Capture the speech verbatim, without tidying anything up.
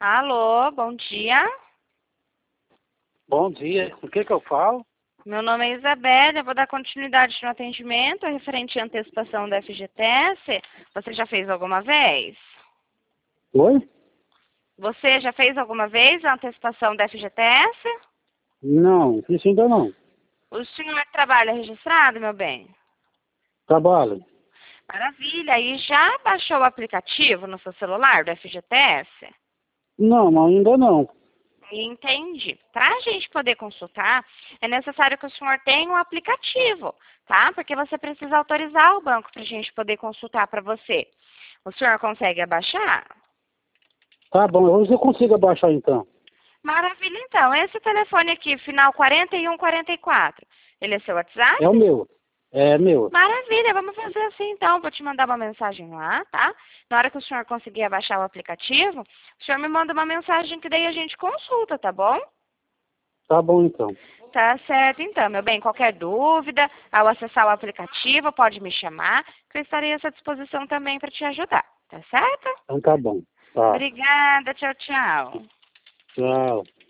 Alô, bom dia. Bom dia. O que que eu falo? Meu nome é Isabela, eu vou dar continuidade no atendimento referente à antecipação da F G T S. Você já fez alguma vez? Oi? Você já fez alguma vez a antecipação da F G T S? Não, isso ainda não. O senhor trabalha registrado, meu bem? Trabalho. Maravilha. E já baixou o aplicativo no seu celular do F G T S? Não, ainda não. Entendi. Para a gente poder consultar, é necessário que o senhor tenha um aplicativo, tá? Porque você precisa autorizar o banco para a gente poder consultar para você. O senhor consegue abaixar? Tá bom, hoje eu consigo abaixar então. Maravilha, então. Esse telefone aqui, final quarenta e um quarenta e quatro, ele é seu WhatsApp? É o meu. É meu. Maravilha, vamos fazer assim então. Vou te mandar uma mensagem lá, tá? Na hora que o senhor conseguir abaixar o aplicativo, o senhor me manda uma mensagem que daí a gente consulta, tá bom? Tá bom então. Tá certo, então, meu bem. Qualquer dúvida, ao acessar o aplicativo, pode me chamar, que eu estarei à sua disposição também para te ajudar. Tá certo? Então tá bom. Tá. Obrigada, tchau, tchau. Tchau.